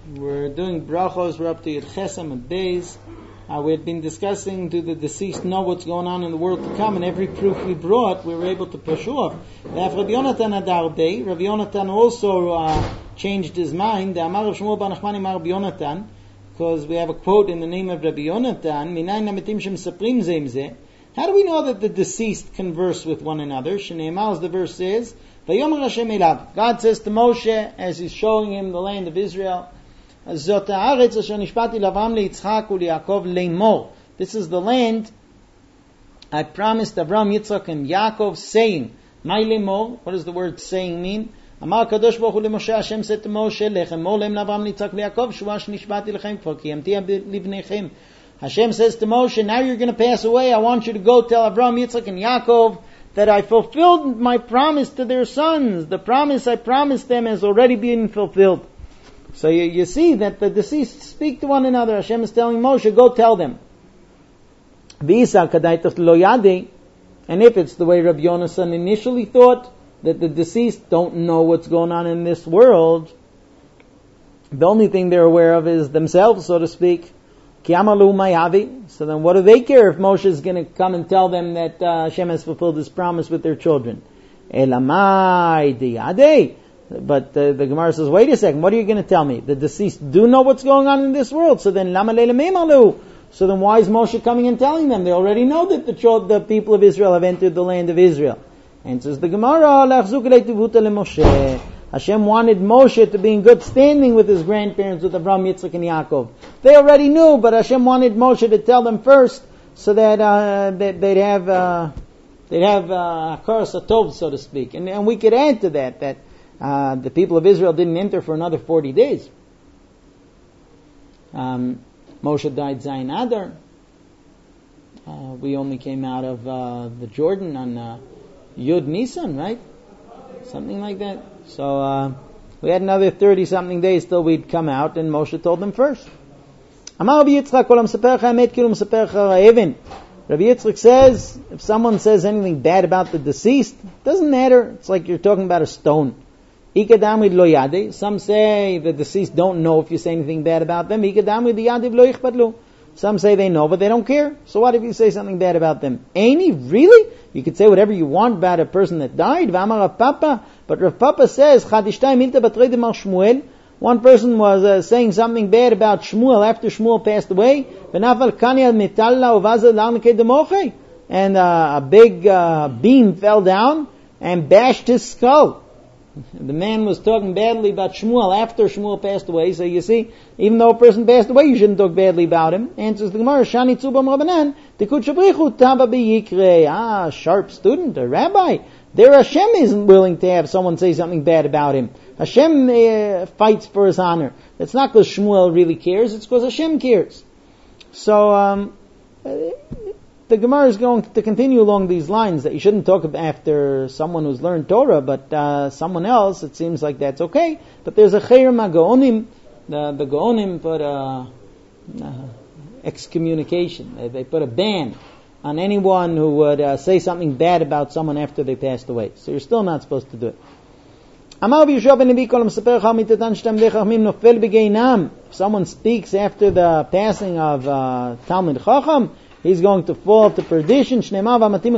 We're doing brachos. We're up to Yud Chesam and Beis. We had been discussing, do the deceased know what's going on in the world to come? And every proof we brought, we were able to push off. Rabbi Yonatan Adarbe. Rabbi Yonatan also changed his mind. Amar Rav Shmuel bar Nachmani Amar Rabbi Yonatan, because we have a quote in the name of Rabbi Yonatan. Minayin hamitim shemesaprim ze im ze. How do we know that the deceased converse with one another? Shneimar, as the verse says, Vayomer Hashem elav. God says to Moshe as he's showing him the land of Israel, Zot haaretz asher nishbati l'Avraham leYitzchak u'leYaakov leimor. This is the land I promised Avraham, Yitzchak, and Yaakov, saying, "My leimor." What does the word "saying" mean? Amar Kadosh Baruch Hu leMoshe. Hashem said to Moshe, "Lechem mor lehem l'Avraham leYitzchak leYaakov shua shnishbati lechem kvar kiyamti livnechem." Hashem says to Moshe, "Now you're going to pass away. I want you to go tell Avraham, Yitzchak, and Yaakov that I fulfilled my promise to their sons. The promise I promised them has already been fulfilled." So you see that the deceased speak to one another. Hashem is telling Moshe, go tell them. And if it's the way Rabbi Yonasan initially thought, that the deceased don't know what's going on in this world, the only thing they're aware of is themselves, so to speak. So then what do they care if Moshe is going to come and tell them that Hashem has fulfilled his promise with their children? But the Gemara says, wait a second, what are you going to tell me? The deceased do know what's going on in this world. So then, why is Moshe coming and telling them? They already know that the people of Israel have entered the land of Israel. And says the Gemara, Hashem wanted Moshe to be in good standing with his grandparents, with Avraham, Yitzchak, and Yaakov. They already knew, but Hashem wanted Moshe to tell them first, so that they'd have hakaras hatov, so to speak. And we could add to that the people of Israel didn't enter for another 40 days. Moshe died Zayin Adar. We only came out of the Jordan on Yud Nisan, right? Something like that. So we had another 30-something days till we'd come out, and Moshe told them first. Amar Rabbi Yitzchak, kol hamesaper lecha hamet kilu mesaper lecha ha'even. Rabbi Yitzchak says, if someone says anything bad about the deceased, it doesn't matter. It's like you're talking about a stone. Some say the deceased don't know if you say anything bad about them. Some say they know, but they don't care. So what if you say something bad about them? Ain't really? You could say whatever you want about a person that died. But Rav Papa says, one person was saying something bad about Shmuel after Shmuel passed away. And a big beam fell down and bashed his skull. The man was talking badly about Shmuel after Shmuel passed away. So you see, even though a person passed away, you shouldn't talk badly about him. Answers the Gemara, Shani Tzubam Rabbanan, Tikut Shabrichu Taba B'Yikre. Sharp student, a rabbi. There Hashem isn't willing to have someone say something bad about him. Hashem fights for his honor. It's not because Shmuel really cares, it's because Hashem cares. So, the Gemara is going to continue along these lines, that you shouldn't talk after someone who's learned Torah, but someone else, it seems like that's okay. But there's a Chayrim HaGaonim, the Gaonim put excommunication. They put a ban on anyone who would say something bad about someone after they passed away. So you're still not supposed to do it. If someone speaks after the passing of Talmid Chacham, he's going to fall to perdition. The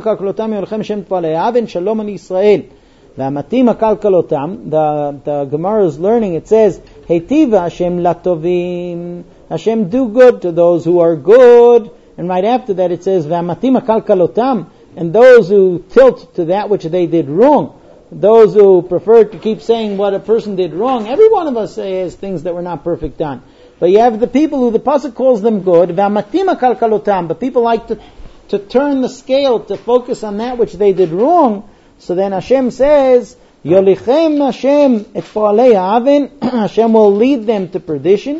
Gemara is learning, it says, Heitiva Hashem latovim. Hashem do good to those who are good. And right after that it says, V'amatim akal kalotam. And those who tilt to that which they did wrong. Those who prefer to keep saying what a person did wrong. Every one of us has things that were not perfect on. But you have the people who the pasuk calls them good, but people like to turn the scale to focus on that which they did wrong. So then Hashem says, Yolichem Hashem et po'alei ha'aven. Hashem will lead them to perdition.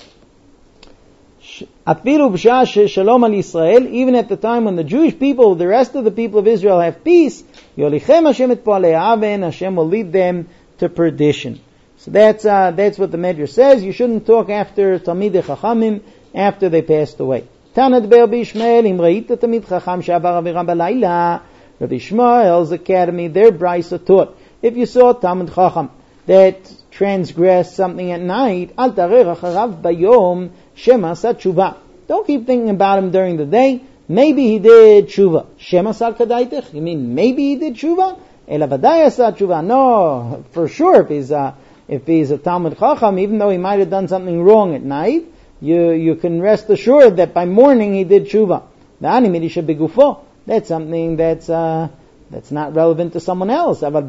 Afilu b'shah shalom al Yisrael. Even at the time when the Jewish people, the rest of the people of Israel have peace, Yolichem Hashem et po'alei ha'aven. Hashem will lead them to perdition. So that's what the Medrash says. You shouldn't talk after Talmidei Chachamim after they passed away. Tanad Be'er B'Yishmael Im Re'ita Talmid Chacham She'avar Avira B'Layla. Rabbi Shmuel's Academy, their Brisa taught, if you saw Talmid Chacham that transgress something at night, Al tarech acharav bayom shema sa tshuva. Don't keep thinking about him during the day. Maybe he did tshuva. Shema sa kadaitich? You mean maybe he did tshuva? Ela vadaya sa tshuva. No, for sure, if he's a Talmud Chacham, even though he might have done something wrong at night, you can rest assured that by morning he did tshuva. That's something that's not relevant to someone else. But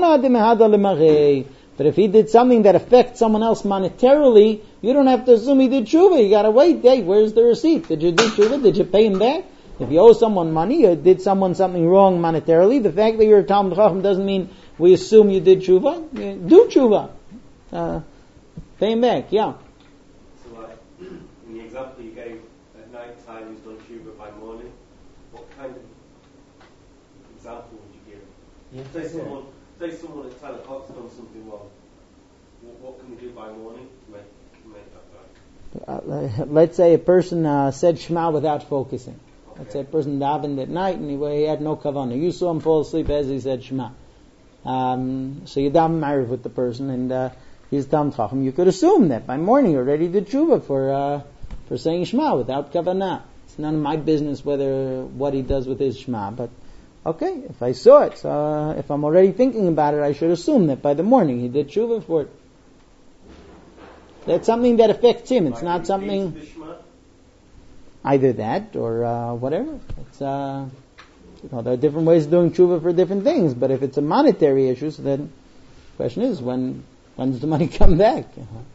if he did something that affects someone else monetarily, you don't have to assume he did tshuva. You gotta wait. Hey, where's the receipt? Did you do tshuva? Did you pay him back? If you owe someone money or did someone something wrong monetarily, the fact that you're a Talmud Chacham doesn't mean we assume you did tshuva. Do tshuva. Pay him back, yeah. So like, in the example you gave, at night time he's done tshuva by morning, what kind of example would you give? Say someone at 10 o'clock's done something wrong. What can we do by morning to make that right? Let's say a person said Shema without focusing. Okay. Let's say a person davened at night and he had no kavanah. You saw him fall asleep as he said Shema. So you daven ma'ariv with the person and he's Talmud Chacham. You could assume that by morning you're ready to tshuva for saying Shema without kavanah. It's none of my business what he does with his Shema, but okay, if I saw it, if I'm already thinking about it, I should assume that by the morning he did tshuva for it. That's something that affects him. It's not something either that or whatever. It's there are different ways of doing tshuva for different things. But if it's a monetary issue, so then the question is when does the money come back?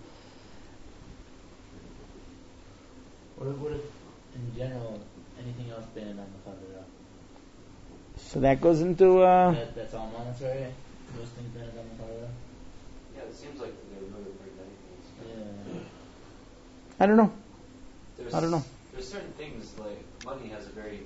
What if in general anything else banned on the Chavira? So that goes into that's all monetary. Those things banned on the Chavira. Yeah, it seems like they remember pretty many things. Yeah. I don't know. There's certain things like money has a very